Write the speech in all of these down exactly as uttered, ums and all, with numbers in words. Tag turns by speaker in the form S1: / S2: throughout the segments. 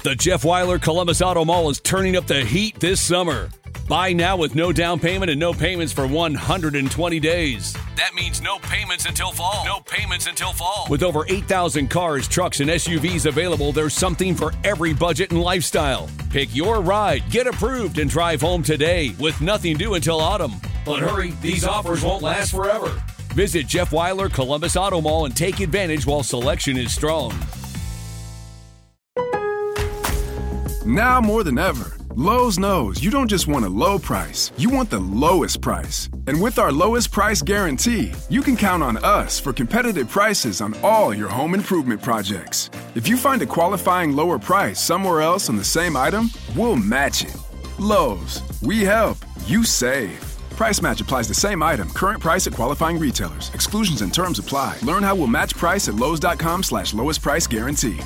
S1: The Jeff Weiler Columbus Auto Mall is turning up the heat this summer. Buy now with no down payment and no payments for one hundred twenty days. That means no payments until fall. No payments until fall. With over eight thousand cars, trucks, and S U Vs available, there's something for every budget and lifestyle. Pick your ride, get approved, and drive home today with nothing due until autumn. But hurry, these offers won't last forever. Visit Jeff Weiler Columbus Auto Mall and take advantage while selection is strong.
S2: Now more than ever, Lowe's knows you don't just want a low price, you want the lowest price. And with our lowest price guarantee, you can count on us for competitive prices on all your home improvement projects. If you find a qualifying lower price somewhere else on the same item, we'll match it. Lowe's, we help, you save. Price match applies the same item, current price at qualifying retailers. Exclusions and terms apply. Learn how we'll match price at lowes.com slash lowest price guarantee.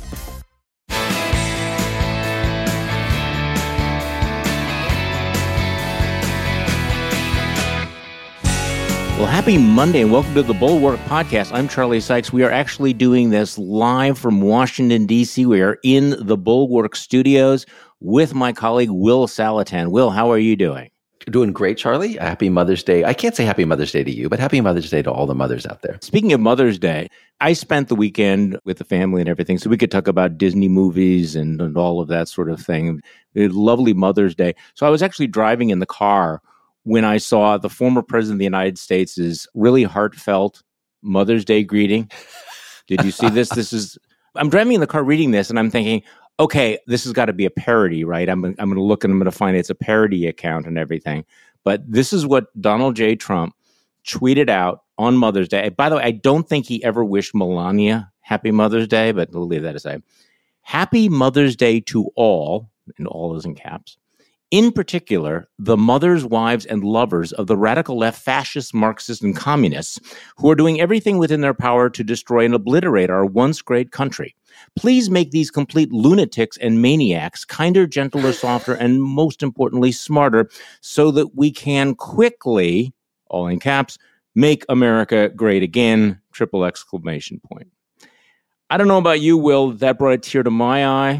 S3: Well, happy Monday and welcome to the Bulwark Podcast. I'm Charlie Sykes. We are actually doing this live from Washington, D C. We are in the Bulwark studios with my colleague, Will Saletan. Will, how are you doing?
S4: Doing great, Charlie. Happy Mother's Day. I can't say Happy Mother's Day to you, but Happy Mother's Day to all the mothers out there.
S3: Speaking of Mother's Day, I spent the weekend with the family and everything, so we could talk about Disney movies and, and all of that sort of thing. A lovely Mother's Day. So I was actually driving in the car when I saw the former president of the United States' really heartfelt Mother's Day greeting. Did you see this? This is, I'm driving in the car reading this and I'm thinking, okay, this has got to be a parody, right? I'm, I'm going to look and I'm going to find it's a parody account and everything. But this is what Donald J. Trump tweeted out on Mother's Day. By the way, I don't think he ever wished Melania Happy Mother's Day, but we'll leave that aside. Happy Mother's Day to all, and all is in caps. In particular, the mothers, wives, and lovers of the radical left fascists, Marxists, and communists who are doing everything within their power to destroy and obliterate our once great country. Please make these complete lunatics and maniacs kinder, gentler, softer, and most importantly, smarter, so that we can quickly, all in caps, make America great again, triple exclamation point. I don't know about you, Will, that brought a tear to my eye.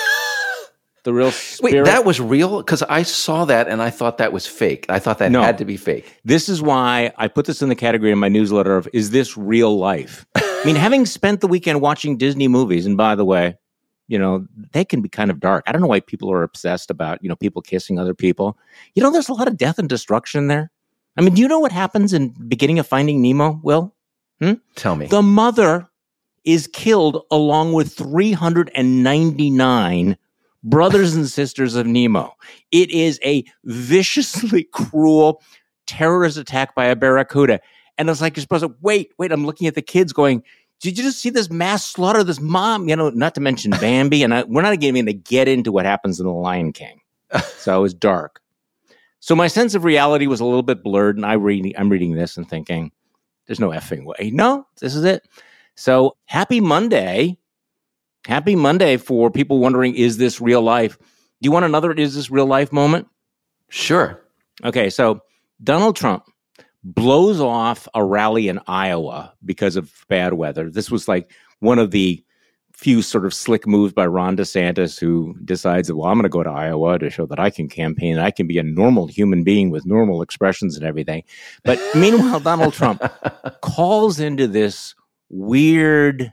S3: The real spirit.
S4: Wait, that was real? Because I saw that and I thought that was fake. I thought that
S3: no.
S4: had to be fake.
S3: This is why I put this in the category in my newsletter of, is this real life? I mean, having spent the weekend watching Disney movies, and by the way, you know, they can be kind of dark. I don't know why people are obsessed about, you know, people kissing other people. You know, there's a lot of death and destruction there. I mean, do you know what happens in the beginning of Finding Nemo, Will? Hmm?
S4: Tell me.
S3: The mother is killed along with three hundred ninety-nine brothers and sisters of Nemo. It is a viciously cruel terrorist attack by a barracuda. And it's like, you're supposed to, wait, wait, I'm looking at the kids going, did you just see this mass slaughter of this mom? You know, not to mention Bambi. And I, we're not even going to get into what happens in The Lion King. So it was dark. So my sense of reality was a little bit blurred. And I read, I'm reading this and thinking, there's no effing way. No, this is it. So happy Monday. Happy Monday for people wondering, is this real life? Do you want another is this real life moment?
S4: Sure.
S3: Okay, so Donald Trump blows off a rally in Iowa because of bad weather. This was like one of the few sort of slick moves by Ron DeSantis, who decides that, well, I'm going to go to Iowa to show that I can campaign. I can be a normal human being with normal expressions and everything. But meanwhile, Donald Trump calls into this weird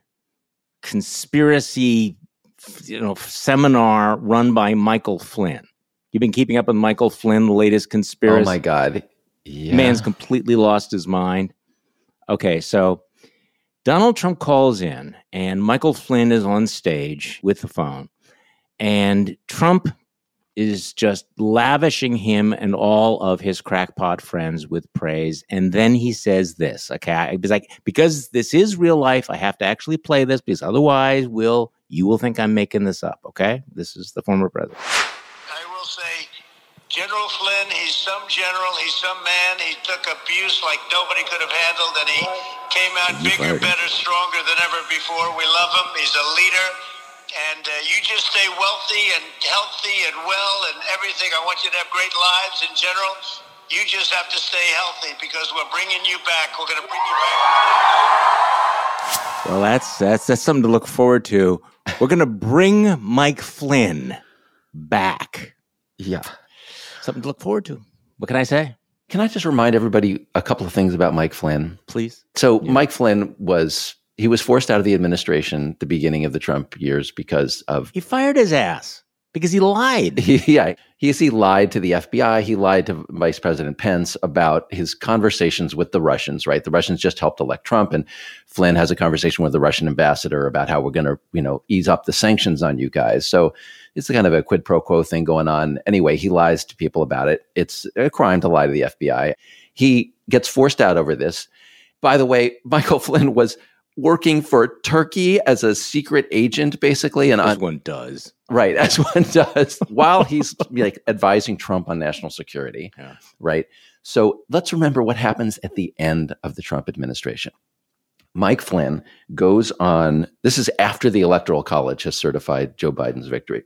S3: conspiracy, you know, seminar run by Michael Flynn. You've been keeping up with Michael Flynn, the latest conspiracy.
S4: Oh my God. Yeah.
S3: Man's completely lost his mind. Okay, so Donald Trump calls in and Michael Flynn is on stage with the phone, and Trump is just lavishing him and all of his crackpot friends with praise. And then he says this, okay? He's like, because this is real life, I have to actually play this, because otherwise, Will, you will think I'm making this up, okay? This is the former president.
S5: I will say, General Flynn, he's some general, he's some man. He took abuse like nobody could have handled, and he came out bigger, better, stronger than ever before. We love him. He's a leader. And uh, you just stay wealthy and healthy and well and everything. I want you to have great lives in general. You just have to stay healthy because we're bringing you back. We're going to bring you back.
S3: Well, that's, that's, that's something to look forward to We're going to bring Mike Flynn back.
S4: Yeah.
S3: Something to look forward to. What can I say?
S4: Can I just remind everybody a couple of things about Mike Flynn?
S3: Please.
S4: So
S3: Yeah.
S4: Mike Flynn was, he was forced out of the administration at the beginning of the Trump years because of...
S3: He fired his ass because he lied.
S4: He, yeah. He, he lied to the F B I. He lied to Vice President Pence about his conversations with the Russians, right? The Russians just helped elect Trump, and Flynn has a conversation with the Russian ambassador about how we're going to, you know, ease up the sanctions on you guys. So it's kind of a quid pro quo thing going on. Anyway, he lies to people about it. It's a crime to lie to the F B I. He gets forced out over this. By the way, Michael Flynn was working for Turkey as a secret agent, basically. And
S3: As
S4: on,
S3: one does.
S4: Right, as one does, while he's like advising Trump on national security.
S3: Yeah.
S4: Right. So let's remember what happens at the end of the Trump administration. Mike Flynn goes on, this is after the Electoral College has certified Joe Biden's victory.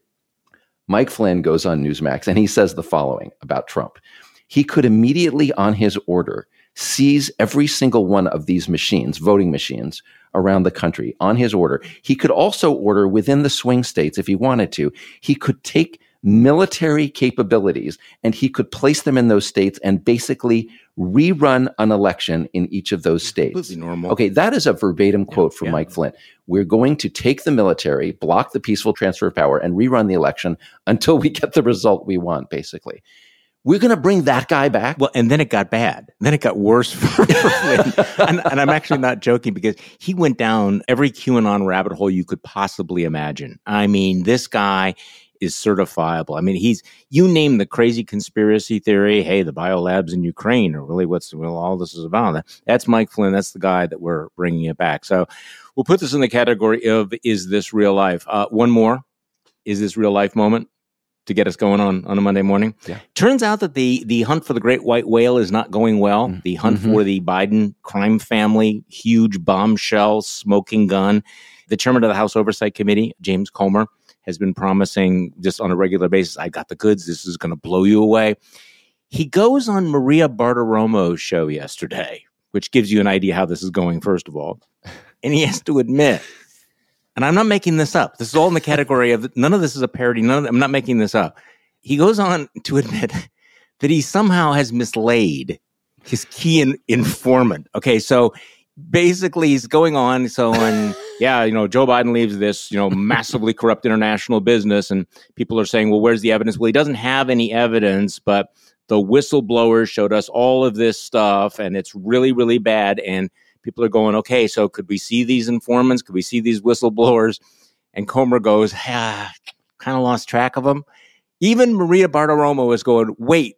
S4: Mike Flynn goes on Newsmax and he says the following about Trump. He could immediately, on his order, seize every single one of these machines, voting machines, around the country on his order. He could also order within the swing states if he wanted to. He could take military capabilities and he could place them in those states and basically rerun an election in each of those states.
S3: Completely normal.
S4: Okay, that is a verbatim quote
S3: Yeah,
S4: from
S3: yeah.
S4: Mike Flynn. We're going to take the military, block the peaceful transfer of power, and rerun the election until we get the result we want, basically. We're going to bring that guy back?
S3: Well, and then it got bad. Then it got worse for, for Flynn. And, and I'm actually not joking because he went down every QAnon rabbit hole you could possibly imagine. I mean, this guy is certifiable. I mean, he's, you name the crazy conspiracy theory, hey, the biolabs in Ukraine are really what's, well, all this is about. That's Mike Flynn. That's the guy that we're bringing it back. So we'll put this in the category of, is this real life? Uh, one more, is this real life moment to get us going on, on a Monday morning.
S4: Yeah.
S3: Turns out that the, the hunt for the great white whale is not going well.
S4: Mm-hmm.
S3: The hunt for the Biden crime family, huge bombshell, smoking gun. The chairman of the House Oversight Committee, James Comer, has been promising just on a regular basis, I got the goods. This is going to blow you away. He goes on Maria Bartiromo's show yesterday, which gives you an idea how this is going, first of all. And he has to admit, and I'm not making this up. This is all in the category of, none of this is a parody. None of, I'm not making this up. He goes on to admit that he somehow has mislaid his key in, informant. Okay, so basically he's going on, so and yeah, you know, Joe Biden leaves this, you know, massively corrupt international business, and people are saying, well, where's the evidence? Well, he doesn't have any evidence, but the whistleblowers showed us all of this stuff, and it's really, really bad, and people are going, okay, so could we see these informants? Could we see these whistleblowers? And Comer goes, ah, kind of lost track of them. Even Maria Bartiromo is going, wait,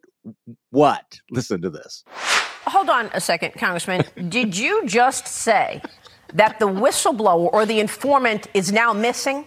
S3: what? Listen to this.
S6: Hold on a second, Congressman. Did you just say that the whistleblower or the informant is now missing?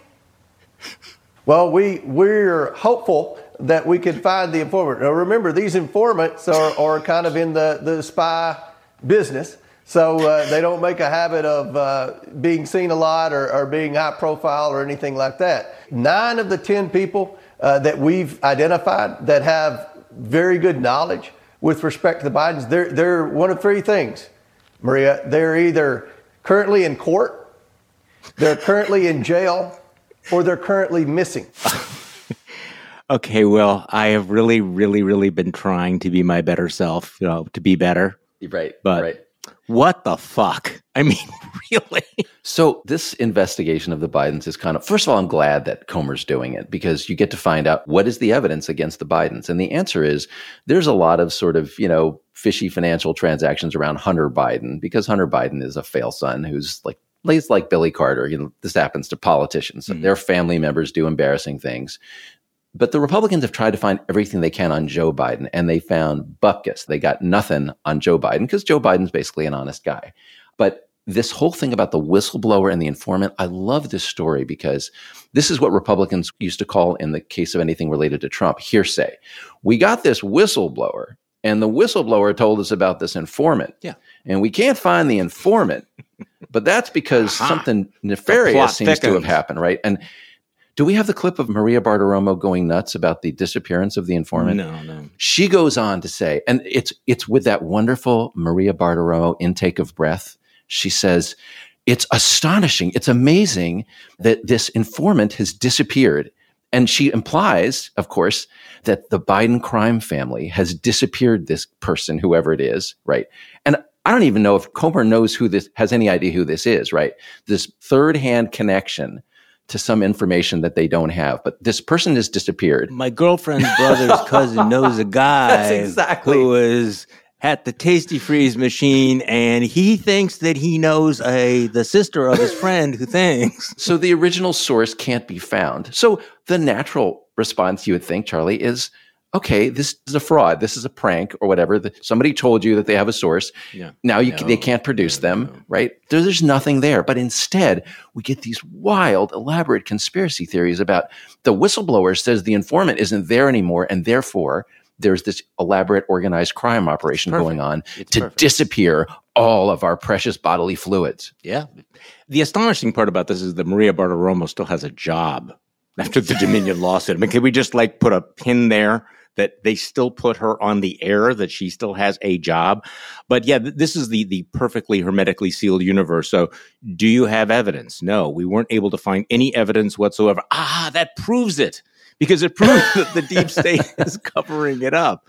S7: Well, we, we're hopeful that we can find the informant. Now, remember, these informants are, are kind of in the, the spy business. So uh, they don't make a habit of uh, being seen a lot or, or being high profile or anything like that. Nine of the ten people uh, that we've identified that have very good knowledge with respect to the Bidens, they're, they're one of three things, Maria. They're either currently in court, they're currently in jail, or they're currently missing.
S3: Okay, well, I have really, really, really been trying to be my better self, you know, to be better.
S4: Right,
S3: But
S4: right.
S3: what the fuck? I mean, really?
S4: So this investigation of the Bidens is kind of, first of all, I'm glad that Comer's doing it because you get to find out what is the evidence against the Bidens. And the answer is there's a lot of sort of, you know, fishy financial transactions around Hunter Biden because Hunter Biden is a fail son who's like, he's like Billy Carter. You know, this happens to politicians.
S3: Mm-hmm.
S4: Their family members do embarrassing things. But the Republicans have tried to find everything they can on Joe Biden, and they found bupkis. They got nothing on Joe Biden because Joe Biden's basically an honest guy. But this whole thing about the whistleblower and the informant, I love this story because this is what Republicans used to call, in the case of anything related to Trump, hearsay. We got this whistleblower, and the whistleblower told us about this informant.
S3: Yeah.
S4: And we can't find the informant, but that's because
S3: Aha.
S4: something
S3: plot
S4: nefarious seems to have
S3: thickens.
S4: happened, right? And do we have the clip of Maria Bartiromo going nuts about the disappearance of the informant?
S3: No, no.
S4: She goes on to say, and it's it's with that wonderful Maria Bartiromo intake of breath. She says, it's astonishing. It's amazing that this informant has disappeared. And she implies, of course, that the Biden crime family has disappeared this person, whoever it is, right? And I don't even know if Comer knows who this, has any idea who this is, right? This third-hand connection to some information that they don't have. But this person has disappeared.
S3: My girlfriend's brother's cousin knows a guy
S4: That's exactly.
S3: who is at the Tasty Freeze machine, and he thinks that he knows a the sister of his friend who thinks.
S4: So the original source can't be found. So the natural response, you would think, Charlie, is, okay, this is a fraud. This is a prank or whatever. The, somebody told you that they have a source.
S3: Yeah.
S4: Now you,
S3: No.
S4: they can't produce
S3: No,
S4: them,
S3: no.
S4: right? There, there's nothing there. But instead, we get these wild, elaborate conspiracy theories about the whistleblower says the informant isn't there anymore, and therefore there's this elaborate organized crime operation
S3: perfect.
S4: going on
S3: It's
S4: to
S3: perfect.
S4: disappear all of our precious bodily fluids.
S3: Yeah. The astonishing part about this is that Maria Bartiromo still has a job after the Dominion lawsuit. I mean, can we just like put a pin there that they still put her on the air, that she still has a job? But yeah, th- this is the the perfectly hermetically sealed universe. So do you have evidence? No, we weren't able to find any evidence whatsoever. Ah, that proves it, because it proves that the deep state is covering it up.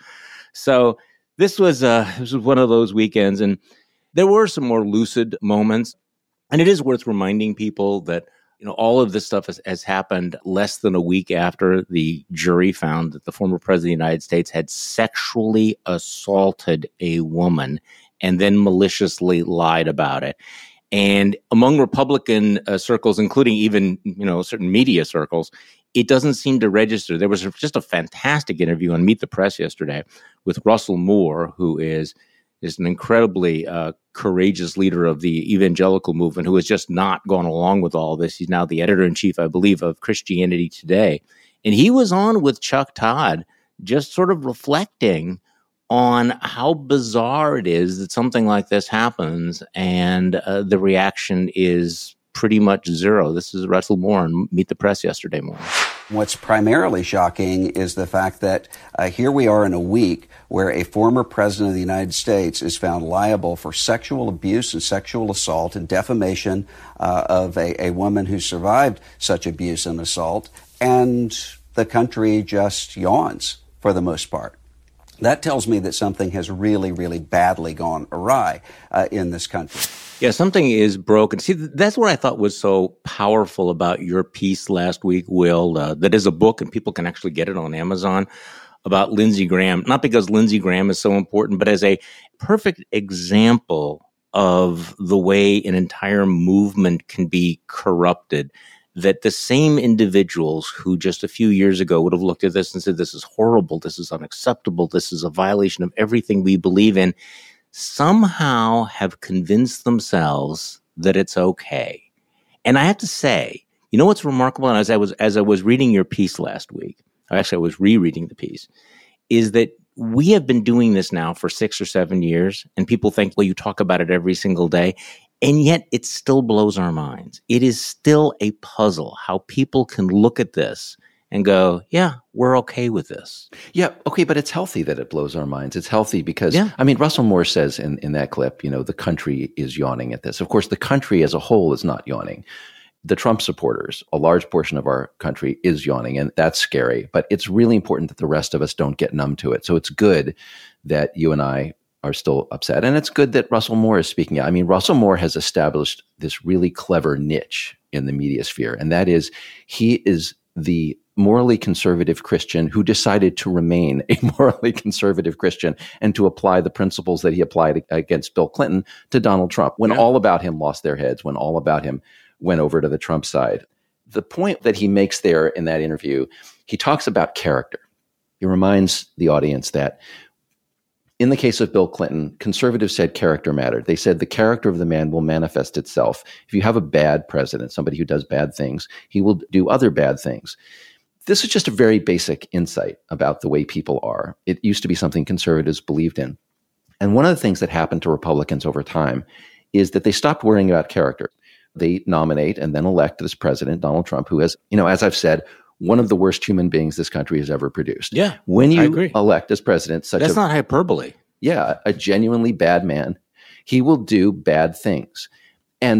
S3: So this was uh, this was one of those weekends, and there were some more lucid moments. And it is worth reminding people that, you know, all of this stuff has, has happened less than a week after the jury found that the former president of the United States had sexually assaulted a woman and then maliciously lied about it. And among Republican uh, circles, including even, you know, certain media circles, it doesn't seem to register. There was just a fantastic interview on Meet the Press yesterday with Russell Moore, who is is an incredibly uh, courageous leader of the evangelical movement, who has just not gone along with all this. He's now the editor-in-chief, I believe, of Christianity Today. And he was on with Chuck Todd, just sort of reflecting on how bizarre it is that something like this happens, and uh, the reaction is pretty much zero. This is Russell Moore on Meet the Press yesterday morning.
S8: What's primarily shocking is the fact that uh, here we are in a week where a former president of the United States is found liable for sexual abuse and sexual assault and defamation uh, of a, a woman who survived such abuse and assault, and the country just yawns for the most part. That tells me that something has really, really badly gone awry uh, in this country.
S3: Yeah, something is broken. See, that's what I thought was so powerful about your piece last week, Will. Uh, that is a book, and people can actually get it on Amazon, about Lindsey Graham. Not because Lindsey Graham is so important, but as a perfect example of the way an entire movement can be corrupted. That the same individuals who just a few years ago would have looked at this and said, this is horrible, this is unacceptable, this is a violation of everything we believe in, somehow have convinced themselves that it's okay. And I have to say, you know what's remarkable? And as I was as I was reading your piece last week, actually I was rereading the piece, is that we have been doing this now for six or seven years, and people think, well, you talk about it every single day. And yet it still blows our minds. It is still a puzzle how people can look at this and go, yeah, we're okay with this.
S4: Yeah, okay, but it's healthy that it blows our minds. It's healthy because,
S3: Yeah.
S4: I mean, Russell Moore says in, in that clip, you know, the country is yawning at this. Of course, the country as a whole is not yawning. The Trump supporters, a large portion of our country is yawning, and that's scary. But it's really important that the rest of us don't get numb to it. So it's good that you and I are still upset. And it's good that Russell Moore is speaking out. I mean, Russell Moore has established this really clever niche in the media sphere, and that is he is the morally conservative Christian who decided to remain a morally conservative Christian and to apply the principles that he applied against Bill Clinton to Donald Trump, when
S3: Yeah.
S4: all about him lost their heads, when all about him went over to the Trump side. The point that he makes there in that interview, he talks about character. He reminds the audience that in the case of Bill Clinton, conservatives said character mattered. They said the character of the man will manifest itself. If you have a bad president, somebody who does bad things, he will do other bad things. This is just a very basic insight about the way people are. It used to be something conservatives believed in. And one of the things that happened to Republicans over time is that they stopped worrying about character. They nominate and then elect this president, Donald Trump, who has, you know, as I've said, one of the worst human beings this country has ever produced.
S3: Yeah,
S4: When
S3: I
S4: you
S3: agree.
S4: elect as president such
S3: That's
S4: a
S3: not hyperbole.
S4: yeah, a genuinely bad man, he will do bad things. And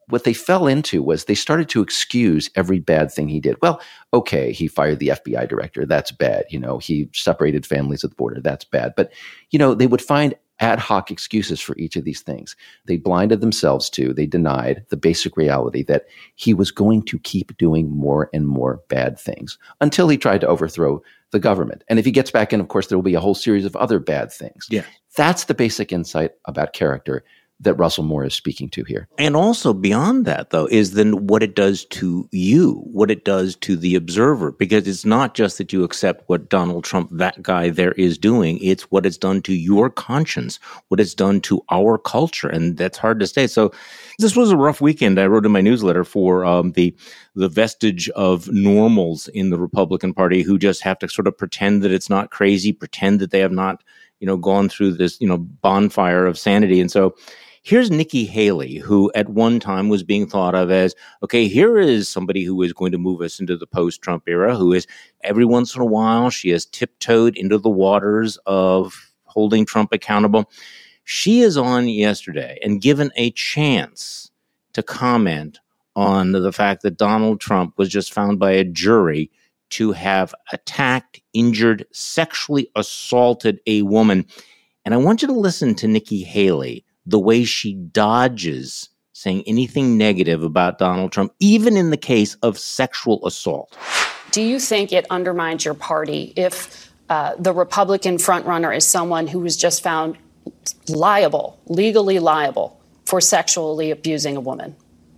S4: what they fell into was they started to excuse every bad thing he did. Well, okay, he fired the F B I director. That's bad. You know, he separated families at the border. That's bad. But, you know, they would find ad hoc excuses for each of these things. They blinded themselves to, they denied the basic reality that he was going to keep doing more and more bad things until he tried to overthrow the government. And if he gets back in, of course, there will be a whole series of other bad things.
S3: Yeah.
S4: That's the basic insight about character that Russell Moore is speaking to here.
S3: And also beyond that, though, is then what it does to you, what it does to the observer, because it's not just that you accept what Donald Trump, that guy there, is doing. It's what it's done to your conscience, what it's done to our culture. And that's hard to say. So this was a rough weekend. I wrote in my newsletter for um, the the vestige of normals in the Republican Party who just have to sort of pretend that it's not crazy, pretend that they have not, you know, gone through this, you know, bonfire of sanity. And so here's Nikki Haley, who at one time was being thought of as, okay, here is somebody who is going to move us into the post-Trump era, who is every once in a while, she has tiptoed into the waters of holding Trump accountable. She is on yesterday and given a chance to comment on the fact that Donald Trump was just found by a jury to have attacked, injured, sexually assaulted a woman. And I want you to listen to Nikki Haley, the way she dodges saying anything negative about Donald Trump, even in the case of sexual assault.
S9: Do you think it undermines your party if uh, the Republican frontrunner is someone who was just found liable, legally liable, for sexually abusing a woman?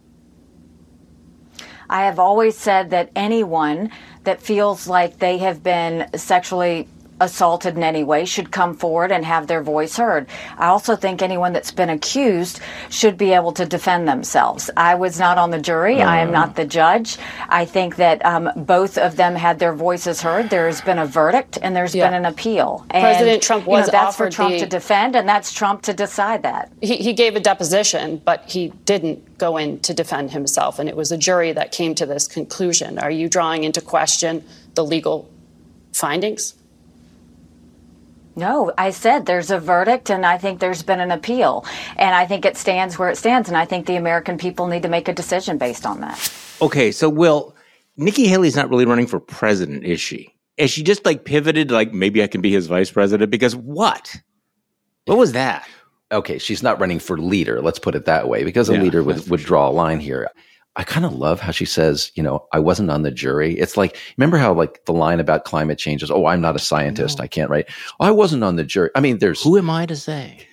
S10: I have always said that anyone that feels like they have been sexually assaulted in any way should come forward and have their voice heard. I also think anyone that's been accused should be able to defend themselves. I was not on the jury. Uh. I am not the judge. I think that um, both of them had their voices heard. There has been a verdict and there's yeah. been an appeal. And,
S9: President Trump was
S10: you know, that's
S9: offered
S10: for Trump
S9: the,
S10: to defend, and that's Trump to decide that.
S9: He, he gave a deposition, but he didn't go in to defend himself, and it was a jury that came to this conclusion. Are you drawing into question the legal findings?
S10: No, I said there's a verdict, and I think there's been an appeal, and I think it stands where it stands, and I think the American people need to make a decision based on that.
S3: Okay, so, Will, Nikki Haley's not really running for president, is she? Is she just, like, pivoted, like, maybe I can be his vice president? Because what? What was that?
S4: Okay, she's not running for leader, let's put it that way, because a yeah, leader would, would draw a line here. I kind of love how she says, you know, I wasn't on the jury. It's like, remember how like the line about climate change is, oh, I'm not a scientist. No. I can't write. Oh, I wasn't on the jury. I mean, there's.
S3: Who am I to say?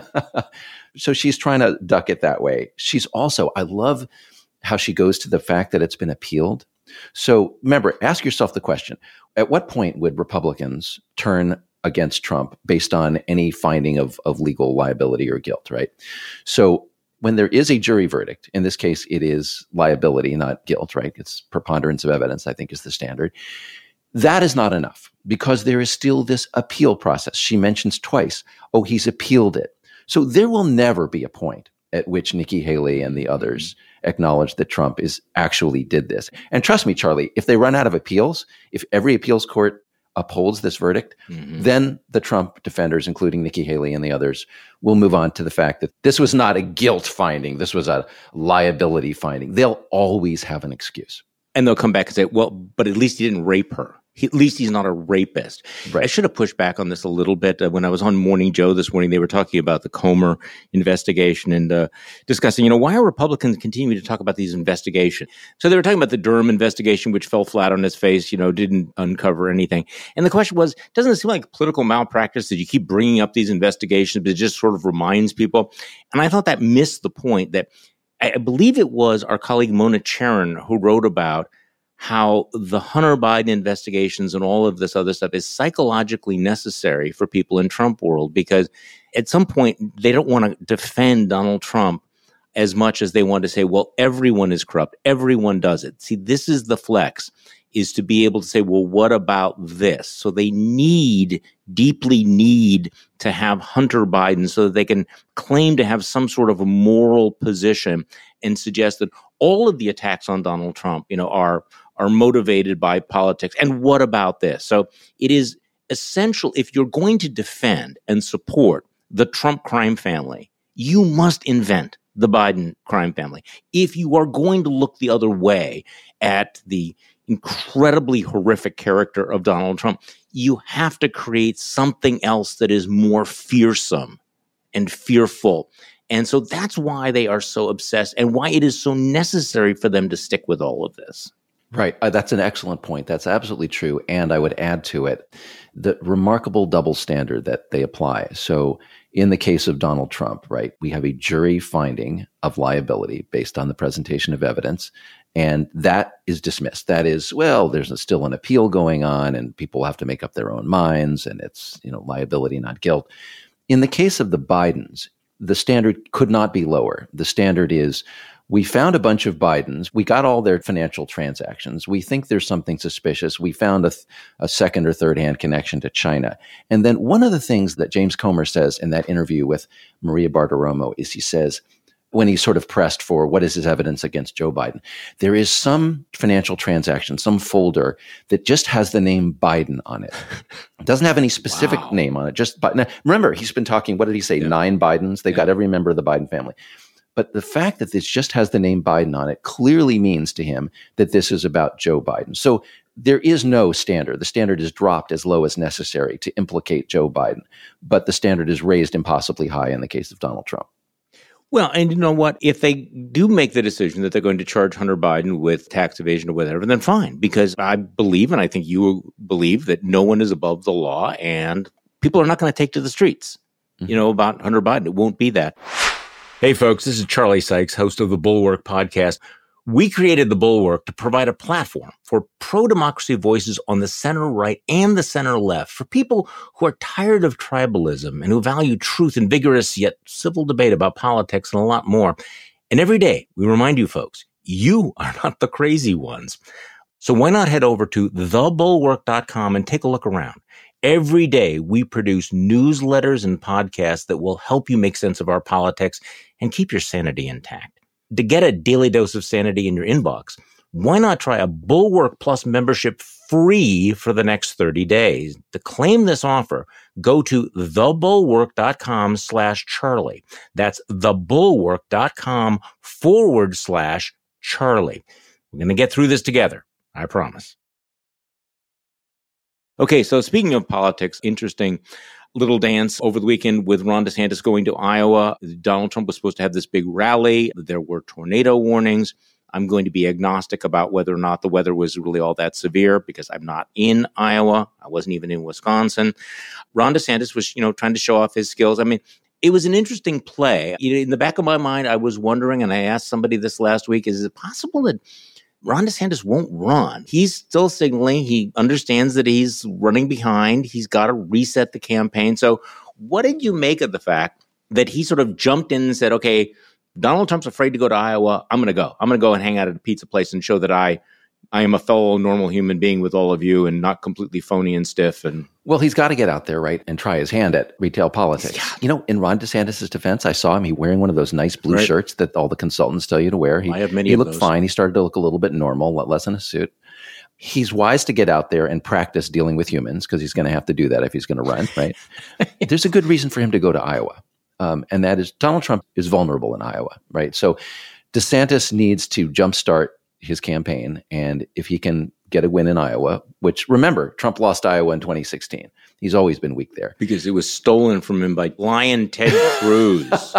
S4: So she's trying to duck it that way. She's also, I love how she goes to the fact that it's been appealed. So remember, ask yourself the question, at what point would Republicans turn against Trump based on any finding of, of legal liability or guilt, right? So when there is a jury verdict, in this case, it is liability, not guilt, right? It's preponderance of evidence, I think, is the standard. That is not enough because there is still this appeal process. She mentions twice, oh, he's appealed it. So there will never be a point at which Nikki Haley and the others acknowledge that Trump is actually did this. And trust me, Charlie, if they run out of appeals, if every appeals court upholds this verdict, mm-hmm. then the Trump defenders, including Nikki Haley and the others, will move on to the fact that this was not a guilt finding. This was a liability finding. They'll always have an excuse.
S3: And they'll come back and say, well, but at least he didn't rape her. He, at least he's not a rapist. Right. I should have pushed back on this a little bit. Uh, when I was on Morning Joe this morning, they were talking about the Comer investigation and uh, discussing, you know, why are Republicans continuing to talk about these investigations? So they were talking about the Durham investigation, which fell flat on its face, you know, didn't uncover anything. And the question was, doesn't it seem like political malpractice that you keep bringing up these investigations, but it just sort of reminds people? And I thought that missed the point that I believe it was our colleague Mona Charen who wrote about how the Hunter Biden investigations and all of this other stuff is psychologically necessary for people in Trump world, because at some point they don't want to defend Donald Trump as much as they want to say, well, everyone is corrupt. Everyone does it. See, this is the flex, is to be able to say, well, what about this? So they need, deeply need to have Hunter Biden so that they can claim to have some sort of a moral position and suggest that all of the attacks on Donald Trump, you know, are are motivated by politics. And what about this? So it is essential, if you're going to defend and support the Trump crime family, you must invent the Biden crime family. If you are going to look the other way at the incredibly horrific character of Donald Trump, you have to create something else that is more fearsome and fearful. And so that's why they are so obsessed and why it is so necessary for them to stick with all of this.
S4: Right. Uh, that's an excellent point. That's absolutely true. And I would add to it the remarkable double standard that they apply. So in the case of Donald Trump, right, we have a jury finding of liability based on the presentation of evidence. And that is dismissed. That is, well, there's a, still an appeal going on and people have to make up their own minds and it's, you know, liability, not guilt. In the case of the Bidens, the standard could not be lower. The standard is, we found a bunch of Bidens. We got all their financial transactions. We think there's something suspicious. We found a, th- a second or third hand connection to China. And then one of the things that James Comer says in that interview with Maria Bartiromo is he says, when he's sort of pressed for what is his evidence against Joe Biden, there is some financial transaction, some folder that just has the name Biden on it. It doesn't have any specific wow. name on it. Just Biden. Remember, he's been talking, what did he say? Yeah. Nine Bidens. They've yeah. got every member of the Biden family. But the fact that this just has the name Biden on it clearly means to him that this is about Joe Biden. So there is no standard. The standard is dropped as low as necessary to implicate Joe Biden. But the standard is raised impossibly high in the case of Donald Trump.
S3: Well, and you know what? If they do make the decision that they're going to charge Hunter Biden with tax evasion or whatever, then fine. Because I believe, and I think you believe, that no one is above the law and people are not going to take to the streets, mm-hmm. you know, about Hunter Biden. It won't be that. Hey, folks, this is Charlie Sykes, host of the Bulwark Podcast. We created the Bulwark to provide a platform for pro-democracy voices on the center right and the center left, for people who are tired of tribalism and who value truth and vigorous yet civil debate about politics and a lot more. And every day we remind you folks, you are not the crazy ones. So why not head over to the bulwark dot com and take a look around. Every day we produce newsletters and podcasts that will help you make sense of our politics and keep your sanity intact. To get a daily dose of sanity in your inbox, why not try a Bulwark Plus membership free for the next thirty days? To claim this offer, go to thebulwark.com slash Charlie. That's thebulwark.com forward slash Charlie. We're going to get through this together. I promise. Okay, so speaking of politics, interesting little dance over the weekend with Ron DeSantis going to Iowa. Donald Trump was supposed to have this big rally. There were tornado warnings. I'm going to be agnostic about whether or not the weather was really all that severe because I'm not in Iowa. I wasn't even in Wisconsin. Ron DeSantis was, you know, trying to show off his skills. I mean, it was an interesting play. You know, in the back of my mind, I was wondering, and I asked somebody this last week, is it possible that Ron DeSantis won't run? He's still signaling. He understands that he's running behind. He's got to reset the campaign. So what did you make of the fact that he sort of jumped in and said, okay, Donald Trump's afraid to go to Iowa. I'm going to go. I'm going to go and hang out at a pizza place and show that I I am a fellow normal human being with all of you and not completely phony and stiff. And
S4: well, he's got to get out there, right, and try his hand at retail politics. Yeah. You know, in Ron DeSantis' defense, I saw him. He wearing one of those nice blue right. shirts that all the consultants tell you to wear. He,
S3: I have many
S4: he
S3: of
S4: looked
S3: those.
S4: fine. He started to look a little bit normal, less in a suit. He's wise to get out there and practice dealing with humans because he's going to have to do that if he's going to run, right? There's a good reason for him to go to Iowa, um, and that is Donald Trump is vulnerable in Iowa, right? So DeSantis needs to jumpstart his campaign, and if he can get a win in Iowa, which, remember, Trump lost Iowa in twenty sixteen. He's always been weak there.
S3: Because it was stolen from him by Lion Ted Cruz.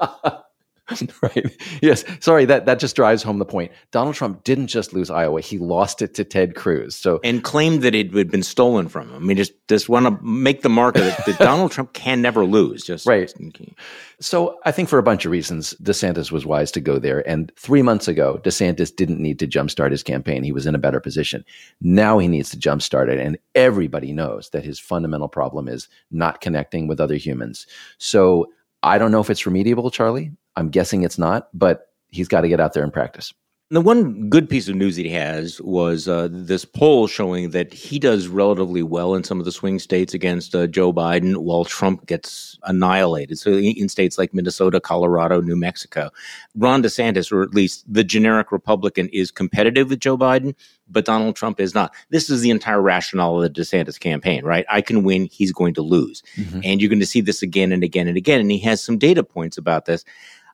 S4: Right. Yes. Sorry, that, that just drives home the point. Donald Trump didn't just lose Iowa. He lost it to Ted Cruz. So
S3: and claimed that it had been stolen from him. I mean, just, just want to make the mark that, that Donald Trump can never lose. Just
S4: right. So I think for a bunch of reasons, DeSantis was wise to go there. And three months ago, DeSantis didn't need to jumpstart his campaign. He was in a better position. Now he needs to jumpstart it. And everybody knows that his fundamental problem is not connecting with other humans. So I don't know if it's remediable, Charlie. I'm guessing it's not, but he's got to get out there and practice.
S3: The one good piece of news that he has was uh, this poll showing that he does relatively well in some of the swing states against uh, Joe Biden, while Trump gets annihilated. So in states like Minnesota, Colorado, New Mexico, Ron DeSantis, or at least the generic Republican, is competitive with Joe Biden, but Donald Trump is not. This is the entire rationale of the DeSantis campaign, right? I can win, he's going to lose. Mm-hmm. And you're going to see this again and again and again. And he has some data points about this.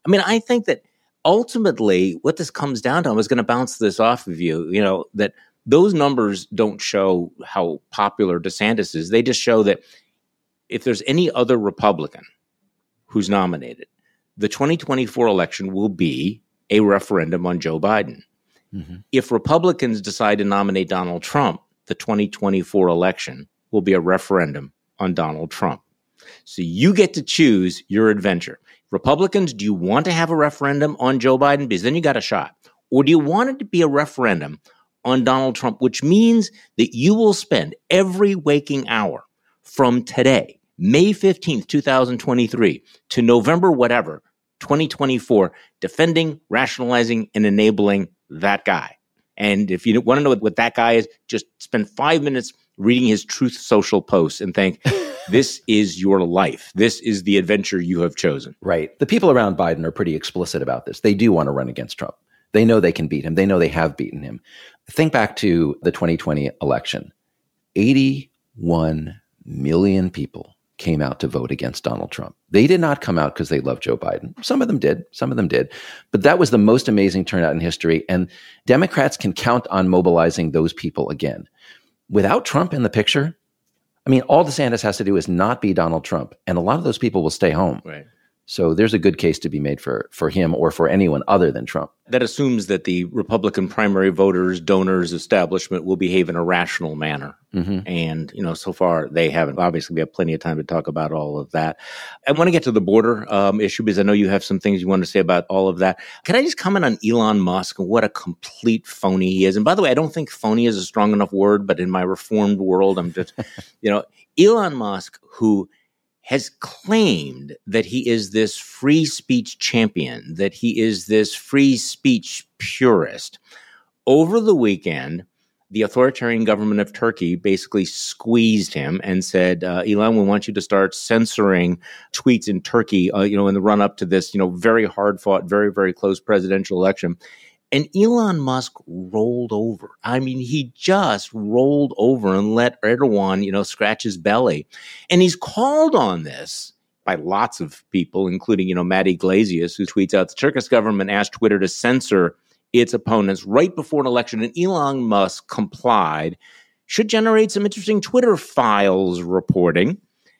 S3: I mean, I think that ultimately what this comes down to, I was going to bounce this off of you, you know, that those numbers don't show how popular DeSantis is. They just show that if there's any other Republican who's nominated, the twenty twenty-four election will be a referendum on Joe Biden. Mm-hmm. If Republicans decide to nominate Donald Trump, the twenty twenty-four election will be a referendum on Donald Trump. So you get to choose your adventure. Republicans, do you want to have a referendum on Joe Biden? Because then you got a shot. Or do you want it to be a referendum on Donald Trump, which means that you will spend every waking hour from today, May fifteenth, twenty twenty-three, to November whatever, twenty twenty-four, defending, rationalizing, and enabling that guy. And if you want to know what that guy is, just spend five minutes reading his Truth Social posts and think, this is your life. This is the adventure you have chosen.
S4: Right. The people around Biden are pretty explicit about this. They do want to run against Trump. They know they can beat him. They know they have beaten him. Think back to the twenty twenty election. eighty-one million people came out to vote against Donald Trump. They did not come out because they love Joe Biden. Some of them did. Some of them did. But that was the most amazing turnout in history. And Democrats can count on mobilizing those people again. Without Trump in the picture, I mean, all DeSantis has to do is not be Donald Trump. And a lot of those people will stay home.
S3: Right.
S4: So there's a good case to be made for, for him or for anyone other than Trump.
S3: That assumes that the Republican primary voters, donors, establishment will behave in a rational manner. Mm-hmm. And, you know, so far they haven't. Obviously, we have plenty of time to talk about all of that. I want to get to the border um, issue because I know you have some things you want to say about all of that. Can I just comment on Elon Musk and what a complete phony he is? And by the way, I don't think phony is a strong enough word, but in my reformed world, I'm just, you know, Elon Musk, who has claimed that he is this free speech champion, that he is this free speech purist. Over the weekend, the authoritarian government of Turkey basically squeezed him and said, uh, Elon, we want you to start censoring tweets in Turkey, uh, you know, in the run up to this, you know, very hard fought, very, very close presidential election. And Elon Musk rolled over. I mean, he just rolled over and let Erdogan, you know, scratch his belly. And he's called on this by lots of people, including, you know, Matt Iglesias, who tweets out the Turkish government asked Twitter to censor its opponents right before an election. And Elon Musk complied. Should generate some interesting Twitter files reporting.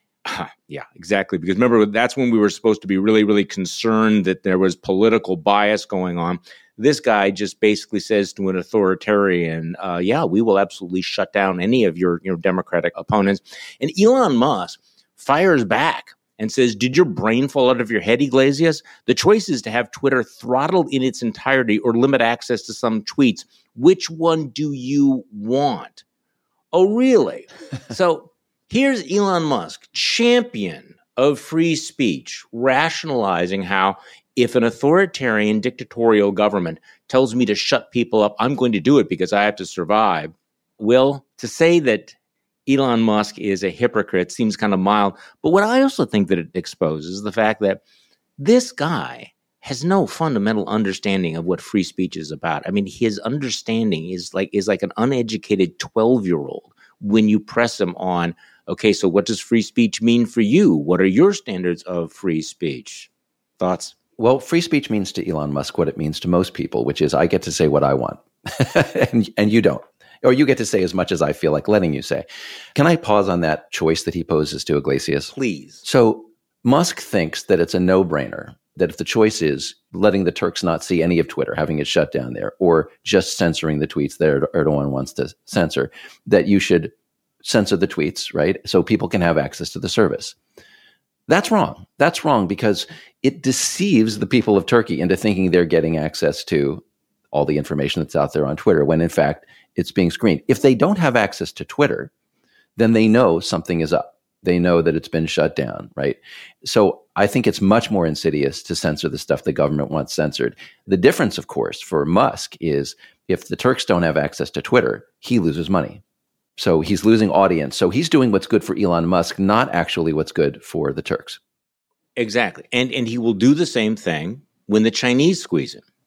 S3: Yeah, exactly. Because remember, that's when we were supposed to be really, really concerned that there was political bias going on. This guy just basically says to an authoritarian, uh, yeah, we will absolutely shut down any of your, your Democratic opponents. And Elon Musk fires back and says, did your brain fall out of your head, Iglesias? The choice is to have Twitter throttled in its entirety or limit access to some tweets. Which one do you want? Oh, really? So here's Elon Musk, champion of free speech, rationalizing how if an authoritarian dictatorial government tells me to shut people up, I'm going to do it because I have to survive. Well, to say that Elon Musk is a hypocrite seems kind of mild. But what I also think that it exposes is the fact that this guy has no fundamental understanding of what free speech is about. I mean, his understanding is like is like an uneducated twelve-year-old when you press him on, okay, so what does free speech mean for you? What are your standards of free speech? Thoughts?
S4: Well, free speech means to Elon Musk what it means to most people, which is I get to say what I want and, and you don't. Or you get to say as much as I feel like letting you say. Can I pause on that choice that he poses to Iglesias?
S3: Please.
S4: So Musk thinks that it's a no-brainer, that if the choice is letting the Turks not see any of Twitter, having it shut down there, or just censoring the tweets that Erdogan wants to censor, that you should censor the tweets, right? So people can have access to the service. That's wrong. That's wrong because it deceives the people of Turkey into thinking they're getting access to all the information that's out there on Twitter, when in fact it's being screened. If they don't have access to Twitter, then they know something is up. They know that it's been shut down, right? So I think it's much more insidious to censor the stuff the government wants censored. The difference, of course, for Musk is if the Turks don't have access to Twitter, he loses money. So he's losing audience. So he's doing what's good for Elon Musk, not actually what's good for the Turks.
S3: Exactly. And and he will do the same thing when the Chinese squeeze him.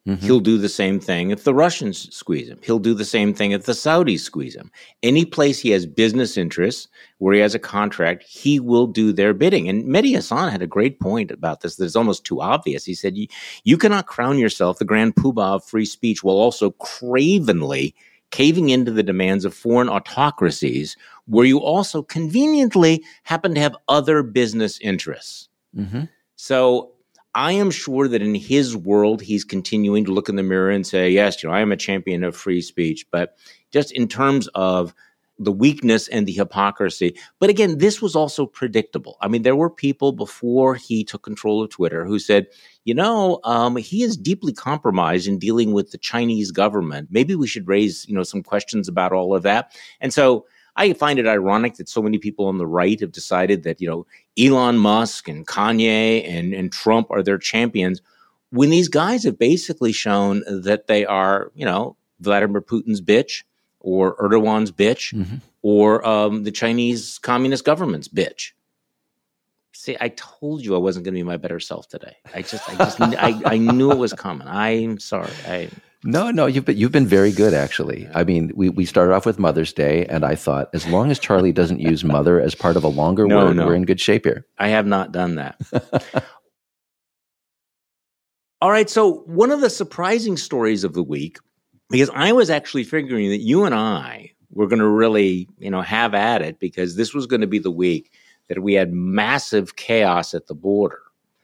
S3: Mm-hmm. He'll do the same thing if the Russians squeeze him. He'll do the same thing if the Saudis squeeze him. Any place he has business interests, where he has a contract, he will do their bidding. And Mehdi Hasan had a great point about this that is almost too obvious. He said, you, you cannot crown yourself the grand poobah of free speech while also cravenly caving into the demands of foreign autocracies, where you also conveniently happen to have other business interests. Mm-hmm. So I am sure that in his world, he's continuing to look in the mirror and say, yes, you know, I am a champion of free speech. But just in terms of the weakness and the hypocrisy. But again, this was also predictable. I mean, there were people before he took control of Twitter who said, you know, um, he is deeply compromised in dealing with the Chinese government. Maybe we should raise, you know, some questions about all of that. And so I find it ironic that so many people on the right have decided that, you know, Elon Musk and Kanye and, and Trump are their champions, when these guys have basically shown that they are, you know, Vladimir Putin's bitch or Erdogan's bitch mm-hmm. or um, the Chinese Communist government's bitch. See, I told you I wasn't going to be my better self today. I just, I just, I, I knew it was coming. I'm sorry. I.
S4: No, no, you've been, you've been very good, actually. I mean, we, we started off with Mother's Day, and I thought, as long as Charlie doesn't use mother as part of a longer
S3: no,
S4: word,
S3: no.
S4: we're in good shape here.
S3: I have not done that. All right, so one of the surprising stories of the week, because I was actually figuring that you and I were going to really, you know, have at it, because this was going to be the week that we had massive chaos at the border.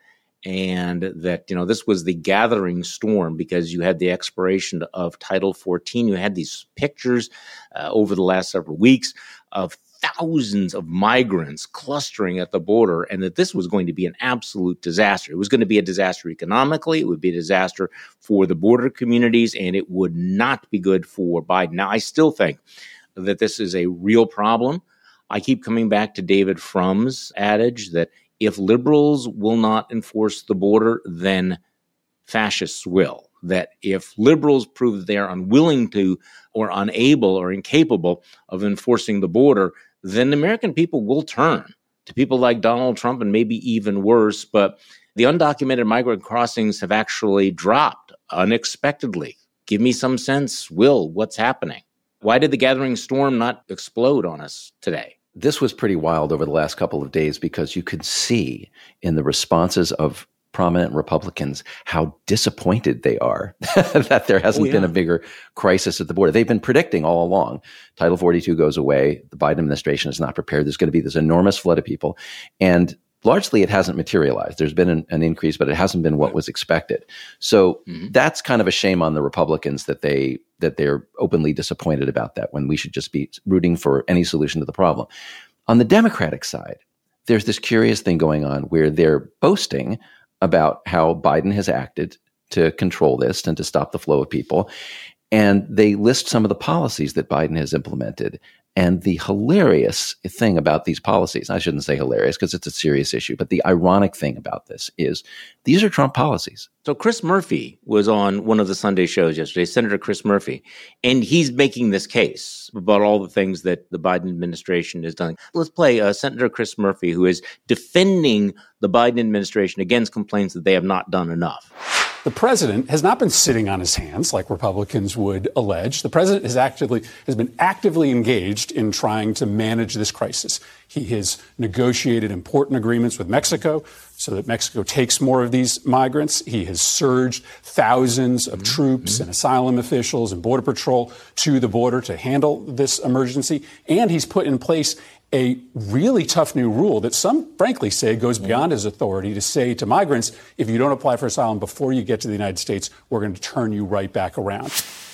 S3: And that, you know, this was the gathering storm because you had the expiration of Title fourteen. You had these pictures uh, over the last several weeks of thousands of migrants clustering at the border, and that this was going to be an absolute disaster. It was going to be a disaster economically. It would be a disaster for the border communities, and it would not be good for Biden. Now, I still think that this is a real problem. I keep coming back to David Frum's adage that if liberals will not enforce the border, then fascists will. That if liberals prove that they are unwilling to or unable or incapable of enforcing the border, then the American people will turn to people like Donald Trump and maybe even worse. But the undocumented migrant crossings have actually dropped unexpectedly. Give me some sense, Will, what's happening? Why did the gathering storm not explode on us today?
S4: This was pretty wild over the last couple of days because you could see in the responses of prominent Republicans how disappointed they are that there hasn't oh, yeah. been a bigger crisis at the border. They've been predicting all along. Title forty-two goes away. The Biden administration is not prepared. There's going to be this enormous flood of people. And largely it hasn't materialized. There's been an, an increase, but it hasn't been what was expected. So mm-hmm. that's kind of a shame on the Republicans that they that they're openly disappointed about that, when we should just be rooting for any solution to the problem. On the Democratic side, there's this curious thing going on where they're boasting about how Biden has acted to control this and to stop the flow of people. And they list some of the policies that Biden has implemented. And the hilarious thing about these policies, I shouldn't say hilarious because it's a serious issue, but the ironic thing about this is these are Trump policies.
S3: So Chris Murphy was on one of the Sunday shows yesterday, Senator Chris Murphy, and he's making this case about all the things that the Biden administration has done. Let's play uh, Senator Chris Murphy, who is defending the Biden administration against complaints that they have not done enough.
S11: The president has not been sitting on his hands like Republicans would allege. The president has actively has been actively engaged in trying to manage this crisis. He has negotiated important agreements with Mexico so that Mexico takes more of these migrants. He has surged thousands of mm-hmm. troops and asylum officials and Border Patrol to the border to handle this emergency. And he's put in place a really tough new rule that some, frankly, say goes beyond his authority to say to migrants, if you don't apply for asylum before you get to the United States, we're going to turn you right back around.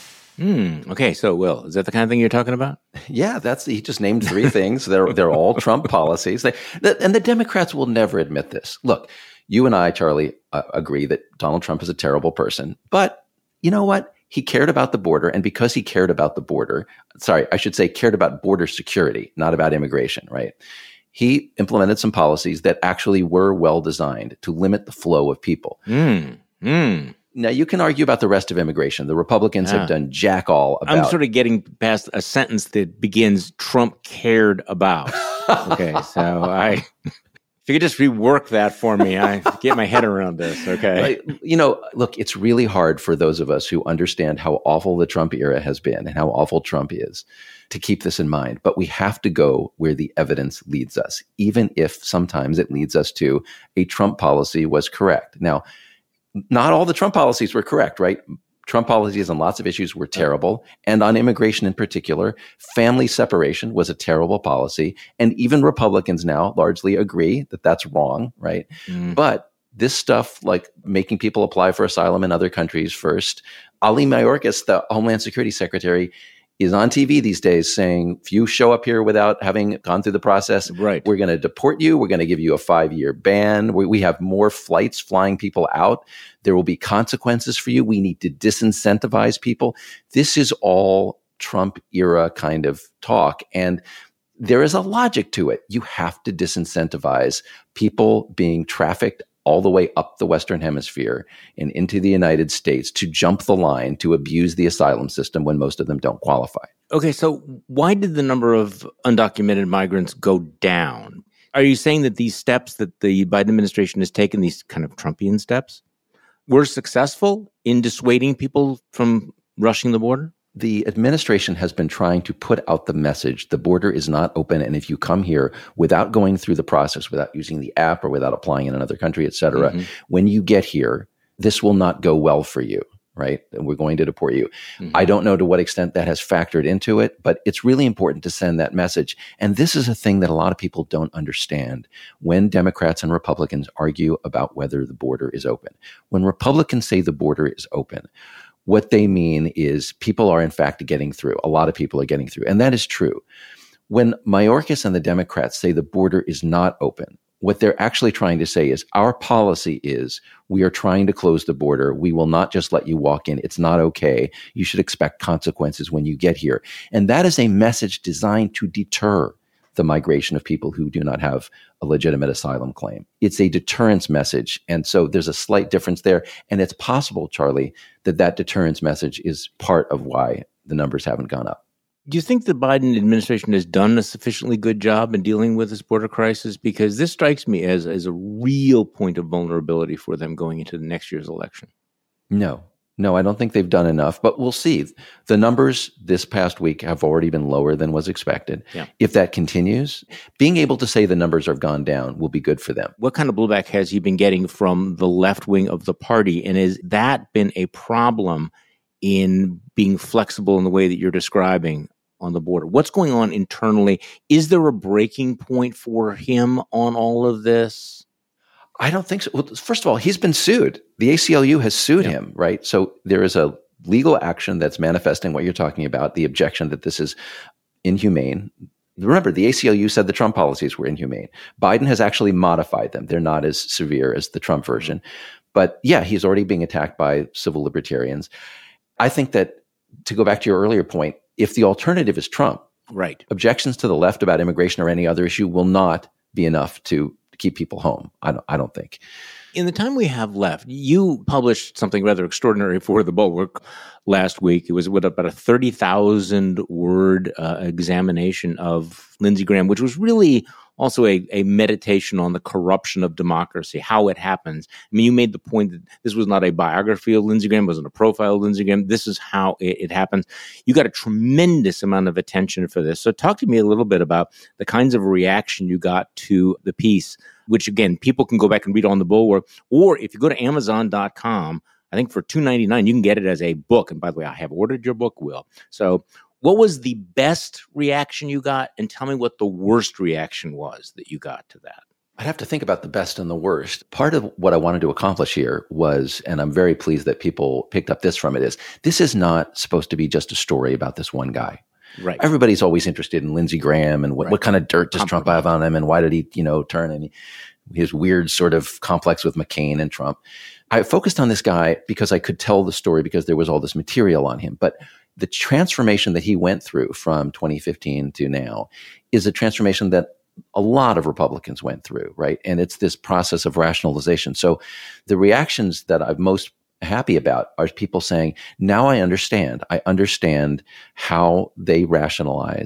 S3: Hmm. Okay, so, Will, is that the kind of thing you're talking about?
S4: Yeah, that's he just named three things. They're they're all Trump policies. They, the, and the Democrats will never admit this. Look, you and I, Charlie, uh, agree that Donald Trump is a terrible person. But you know what? He cared about the border, and because he cared about the border, sorry, I should say cared about border security, not about immigration, right? He implemented some policies that actually were well designed to limit the flow of people.
S3: Mm, mm.
S4: Now, you can argue about the rest of immigration. The Republicans yeah. have done jack all about.
S3: I'm sort of getting past a sentence that begins, Trump cared about. Okay, so I... you could just rework that for me, I get my head around this, okay?
S4: Right. You know, look, it's really hard for those of us who understand how awful the Trump era has been and how awful Trump is to keep this in mind. But we have to go where the evidence leads us, even if sometimes it leads us to a Trump policy was correct. Now, not all the Trump policies were correct, right? Trump policies on lots of issues were terrible. And on immigration in particular, family separation was a terrible policy. And even Republicans now largely agree that that's wrong, right? Mm. But this stuff like making people apply for asylum in other countries first, Ali Mayorkas, the Homeland Security Secretary, is on T V these days saying, if you show up here without having gone through the process,
S3: right,
S4: we're going to deport you. We're going to give you a five-year ban. We, we have more flights flying people out. There will be consequences for you. We need to disincentivize people. This is all Trump era kind of talk. And there is a logic to it. You have to disincentivize people being trafficked all the way up the Western Hemisphere and into the United States to jump the line to abuse the asylum system when most of them don't qualify.
S3: Okay, so why did the number of undocumented migrants go down? Are you saying that these steps that the Biden administration has taken, these kind of Trumpian steps, were successful in dissuading people from rushing the border?
S4: The administration has been trying to put out the message, the border is not open, and if you come here without going through the process, without using the app or without applying in another country, et cetera, mm-hmm. when you get here, this will not go well for you, right? And we're going to deport you. Mm-hmm. I don't know to what extent that has factored into it, but it's really important to send that message. And this is a thing that a lot of people don't understand when Democrats and Republicans argue about whether the border is open. When Republicans say the border is open, what they mean is people are in fact getting through. A lot of people are getting through. And that is true. When Mayorkas and the Democrats say the border is not open, what they're actually trying to say is our policy is we are trying to close the border. We will not just let you walk in. It's not okay. You should expect consequences when you get here. And that is a message designed to deter the migration of people who do not have a legitimate asylum claim. It's a deterrence message. And so there's a slight difference there. And it's possible, Charlie, that that deterrence message is part of why the numbers haven't gone up.
S3: Do you think the Biden administration has done a sufficiently good job in dealing with this border crisis? Because this strikes me as, as a real point of vulnerability for them going into the next year's election.
S4: No. No, I don't think they've done enough, but we'll see. The numbers this past week have already been lower than was expected.
S3: Yeah.
S4: If that continues, being able to say the numbers have gone down will be good for them.
S3: What kind of blowback has he been getting from the left wing of the party? And has that been a problem in being flexible in the way that you're describing on the border? What's going on internally? Is there a breaking point for him on all of this?
S4: I don't think so. Well, first of all, he's been sued. The A C L U has sued yeah. him, right? So there is a legal action that's manifesting what you're talking about, the objection that this is inhumane. Remember, the A C L U said the Trump policies were inhumane. Biden has actually modified them. They're not as severe as the Trump version. But yeah, he's already being attacked by civil libertarians. I think that, to go back to your earlier point, if the alternative is Trump,
S3: right,
S4: objections to the left about immigration or any other issue will not be enough to keep people home. I don't, I don't think.
S3: In the time we have left, you published something rather extraordinary for the Bulwark last week. It was with about a thirty thousand word uh, examination of Lindsey Graham, which was really also a, a meditation on the corruption of democracy, how it happens. I mean, you made the point that this was not a biography of Lindsey Graham, wasn't a profile of Lindsey Graham. This is how it, it happens. You got a tremendous amount of attention for this. So talk to me a little bit about the kinds of reaction you got to the piece, which, again, people can go back and read on the Bulwark. Or if you go to amazon dot com, I think for two dollars and ninety-nine cents, you can get it as a book. And by the way, I have ordered your book, Will. So what was the best reaction you got? And tell me what the worst reaction was that you got to that.
S4: I'd have to think about the best and the worst. Part of what I wanted to accomplish here was, and I'm very pleased that people picked up this from it, is this is not supposed to be just a story about this one guy.
S3: Right.
S4: Everybody's always interested in Lindsey Graham and what, right. what kind of dirt does Trump have on him and why did he, you know, turn and his weird sort of complex with McCain and Trump. I focused on this guy because I could tell the story because there was all this material on him. But the transformation that he went through from twenty fifteen to now is a transformation that a lot of Republicans went through, right? And it's this process of rationalization. So the reactions that I'm most happy about are people saying, now I understand. I understand how they rationalized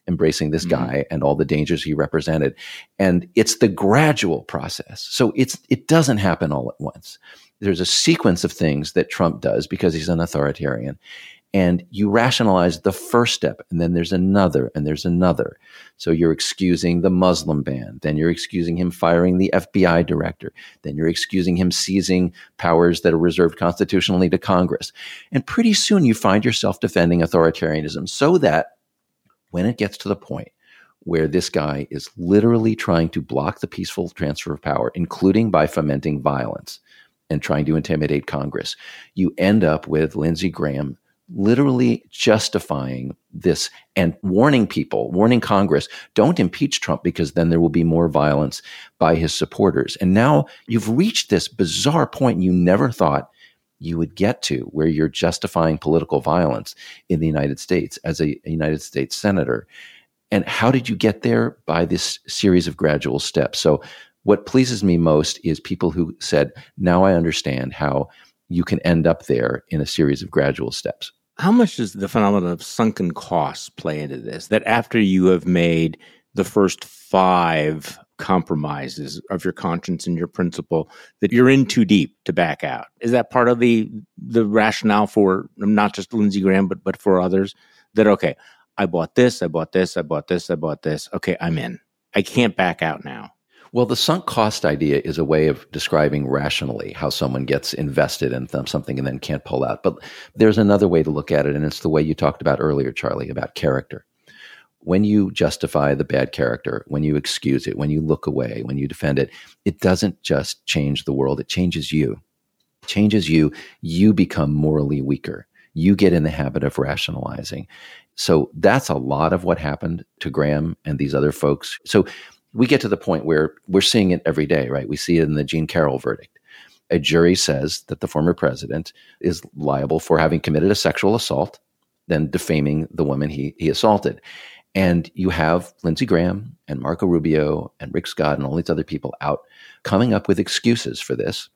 S4: embracing this mm-hmm. guy and all the dangers he represented. And it's the gradual process. So it's it doesn't happen all at once. There's a sequence of things that Trump does because he's an authoritarian. And you rationalize the first step, and then there's another, and there's another. So you're excusing the Muslim ban. Then you're excusing him firing the F B I director. Then you're excusing him seizing powers that are reserved constitutionally to Congress. And pretty soon you find yourself defending authoritarianism so that when it gets to the point where this guy is literally trying to block the peaceful transfer of power, including by fomenting violence and trying to intimidate Congress, you end up with Lindsey Graham literally justifying this and warning people, warning Congress, don't impeach Trump because then there will be more violence by his supporters. And now you've reached this bizarre point you never thought you would get to, where you're justifying political violence in the United States as a, a United States senator. And how did you get there? By this series of gradual steps. So what pleases me most is people who said, now I understand how you can end up there in a series of gradual steps.
S3: How much does the phenomenon of sunken costs play into this? That after you have made the first five compromises of your conscience and your principle, that you're in too deep to back out? Is that part of the the rationale for not just Lindsey Graham, but but for others? That, okay, I bought this, I bought this, I bought this, I bought this. Okay, I'm in. I can't back out now.
S4: Well, the sunk cost idea is a way of describing rationally how someone gets invested in something and then can't pull out. But there's another way to look at it, and it's the way you talked about earlier, Charlie, about character. When you justify the bad character, when you excuse it, when you look away, when you defend it, it doesn't just change the world, it changes you. It changes you. You become morally weaker. You get in the habit of rationalizing. So that's a lot of what happened to Graham and these other folks. So we get to the point where we're seeing it every day, right? We see it in the Jean Carroll verdict. A jury says that the former president is liable for having committed a sexual assault, then defaming the woman he, he assaulted. And you have Lindsey Graham and Marco Rubio and Rick Scott and all these other people out coming up with excuses for this.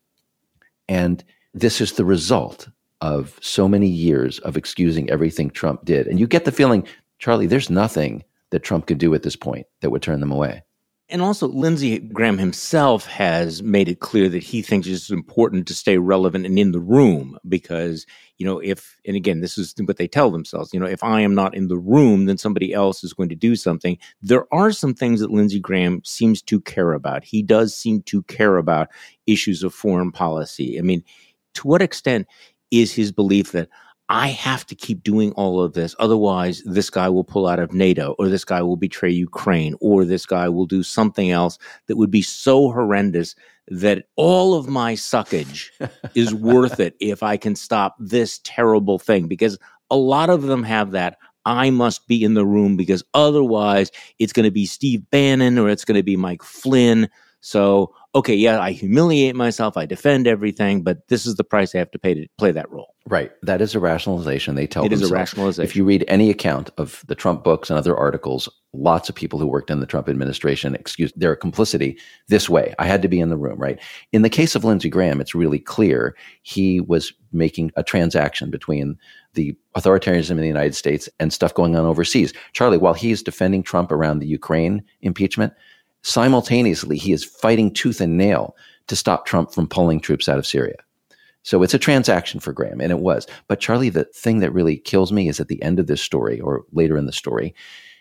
S4: And this is the result of so many years of excusing everything Trump did. And you get the feeling, Charlie, there's nothing that Trump could do at this point that would turn them away.
S3: And also, Lindsey Graham himself has made it clear that he thinks it's important to stay relevant and in the room because, you know, if, and again, this is what they tell themselves, you know, if I am not in the room, then somebody else is going to do something. There are some things that Lindsey Graham seems to care about. He does seem to care about issues of foreign policy. I mean, to what extent is his belief that I have to keep doing all of this, otherwise this guy will pull out of NATO, or this guy will betray Ukraine, or this guy will do something else that would be so horrendous that all of my suckage is worth it if I can stop this terrible thing? Because a lot of them have that, I must be in the room because otherwise it's going to be Steve Bannon or it's going to be Mike Flynn. So, okay, yeah, I humiliate myself, I defend everything, but this is the price I have to pay to play that role.
S4: Right. That is a rationalization they tell
S3: It
S4: themselves.
S3: is a rationalization.
S4: If you read any account of the Trump books and other articles, lots of people who worked in the Trump administration excuse their complicity this way. I had to be in the room, right? In the case of Lindsey Graham, it's really clear he was making a transaction between the authoritarianism in the United States and stuff going on overseas. Charlie, while he's defending Trump around the Ukraine impeachment, simultaneously, he is fighting tooth and nail to stop Trump from pulling troops out of Syria. So it's a transaction for Graham, and it was. But Charlie, the thing that really kills me is at the end of this story, or later in the story,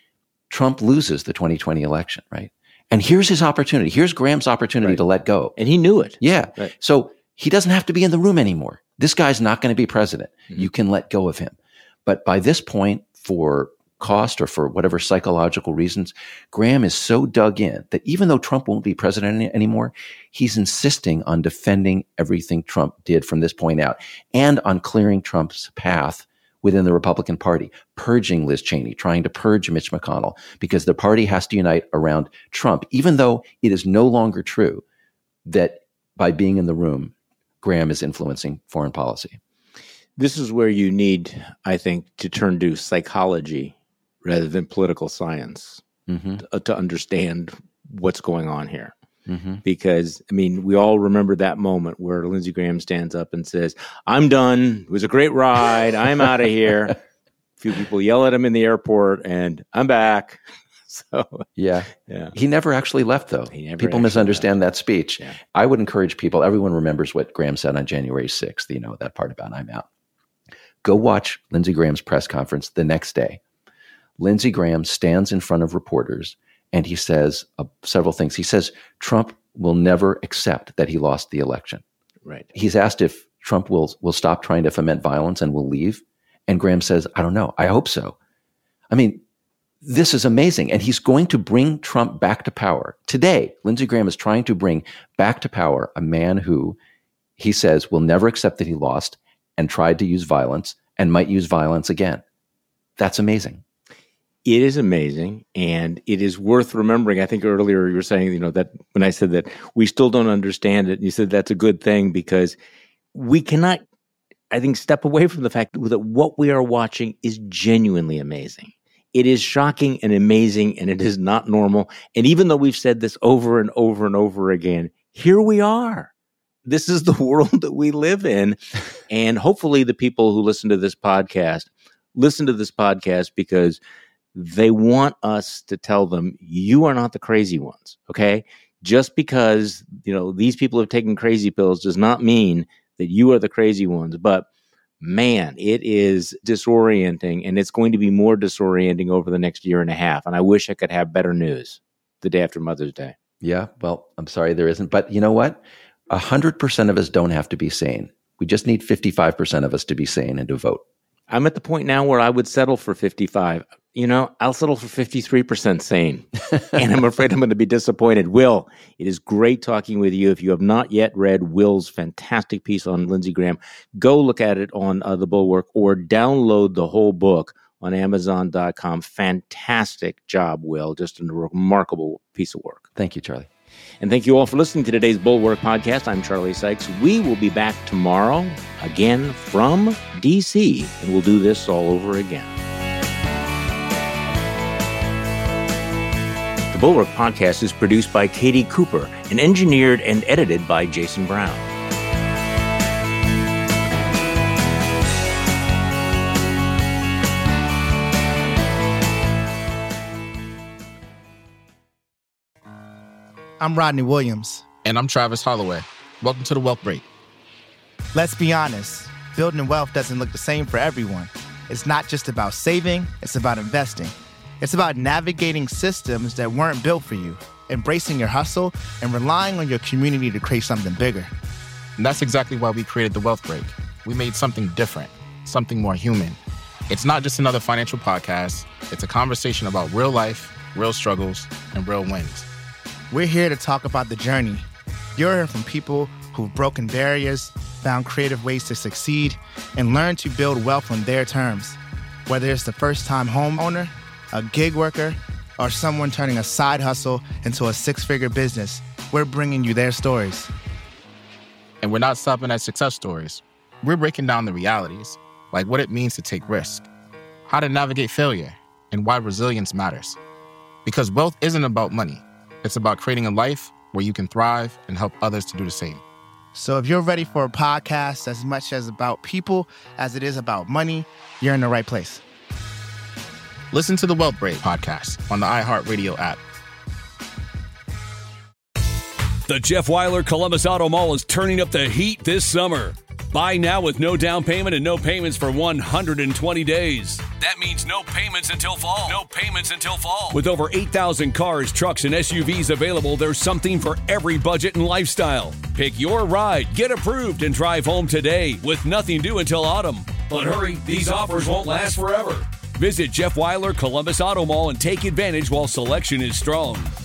S4: Trump loses the twenty twenty election, right? And here's his opportunity. Here's Graham's opportunity
S3: right.
S4: to let go.
S3: And he knew it.
S4: Yeah.
S3: Right.
S4: So he doesn't have to be in the room anymore. This guy's not going to be president. Mm-hmm. You can let go of him. But by this point, for cost or for whatever psychological reasons, Graham is so dug in that even though Trump won't be president any, anymore, he's insisting on defending everything Trump did from this point out and on clearing Trump's path within the Republican Party, purging Liz Cheney, trying to purge Mitch McConnell, because the party has to unite around Trump, even though it is no longer true that by being in the room, Graham is influencing foreign policy.
S3: This is where you need, I think, to turn to psychology rather than political science mm-hmm. to, to understand what's going on here. Mm-hmm. Because, I mean, we all remember that moment where Lindsey Graham stands up and says, I'm done. It was a great ride. I'm out of here. few people yell at him in the airport, and I'm back. So
S4: yeah,
S3: yeah.
S4: He never actually left, though. People misunderstand left. that speech.
S3: Yeah.
S4: I would encourage people. Everyone remembers what Graham said on January sixth. You know that part about I'm out. Go watch Lindsey Graham's press conference the next day. Lindsey Graham stands in front of reporters and he says uh, several things. He says Trump will never accept that he lost the election.
S3: Right.
S4: He's asked if Trump will will stop trying to foment violence and will leave. And Graham says, I don't know. I hope so. I mean, this is amazing. And he's going to bring Trump back to power. Today, Lindsey Graham is trying to bring back to power a man who he says will never accept that he lost and tried to use violence and might use violence again. That's amazing.
S3: It is amazing. And it is worth remembering. I think earlier you were saying, you know, that when I said that we still don't understand it, and you said that's a good thing because we cannot, I think, step away from the fact that what we are watching is genuinely amazing. It is shocking and amazing, and it is not normal. And even though we've said this over and over and over again, here we are. This is the world that we live in. And hopefully the people who listen to this podcast listen to this podcast because they want us to tell them, you are not the crazy ones, okay? Just because, you know, these people have taken crazy pills does not mean that you are the crazy ones. But man, it is disorienting, and it's going to be more disorienting over the next year and a half. And I wish I could have better news the day after Mother's Day.
S4: Yeah, well, I'm sorry there isn't. But you know what? one hundred percent of us don't have to be sane. We just need fifty-five percent of us to be sane and to vote.
S3: I'm at the point now where I would settle for fifty-five. You know, I'll settle for fifty-three percent sane. And I'm afraid I'm going to be disappointed. Will, it is great talking with you. If you have not yet read Will's fantastic piece on Lindsey Graham, go look at it on uh, The Bulwark or download the whole book on Amazon dot com. Fantastic job, Will. Just a remarkable piece of work.
S4: Thank you, Charlie.
S3: And thank you all for listening to today's Bulwark podcast. I'm Charlie Sykes. We will be back tomorrow, again from D C, and we'll do this all over again. The Bulwark podcast is produced by Katie Cooper and engineered and edited by Jason Brown.
S12: I'm Rodney Williams.
S13: And I'm Travis Holloway. Welcome to The Wealth Break.
S12: Let's be honest, building wealth doesn't look the same for everyone. It's not just about saving, it's about investing. It's about navigating systems that weren't built for you, embracing your hustle, and relying on your community to create something bigger.
S13: And that's exactly why we created The Wealth Break. We made something different, something more human. It's not just another financial podcast. It's a conversation about real life, real struggles, and real wins.
S12: We're here to talk about the journey. You're hearing from people who've broken barriers, found creative ways to succeed, and learned to build wealth on their terms. Whether it's the first-time homeowner, a gig worker, or someone turning a side hustle into a six-figure business, we're bringing you their stories.
S13: And we're not stopping at success stories. We're breaking down the realities, like what it means to take risk, how to navigate failure, and why resilience matters. Because wealth isn't about money. It's about creating a life where you can thrive and help others to do the same.
S12: So if you're ready for a podcast as much as about people as it is about money, you're in the right place.
S13: Listen to the Wealth Break podcast on the iHeartRadio app.
S1: The Jeff Weiler Columbus Auto Mall is turning up the heat this summer. Buy now with no down payment and no payments for one hundred twenty days. That means no payments until fall. No payments until fall. With over eight thousand cars, trucks, and S U Vs available, there's something for every budget and lifestyle. Pick your ride, get approved, and drive home today with nothing due until autumn. But hurry, these offers won't last forever. Visit Jeff Weiler Columbus Auto Mall and take advantage while selection is strong.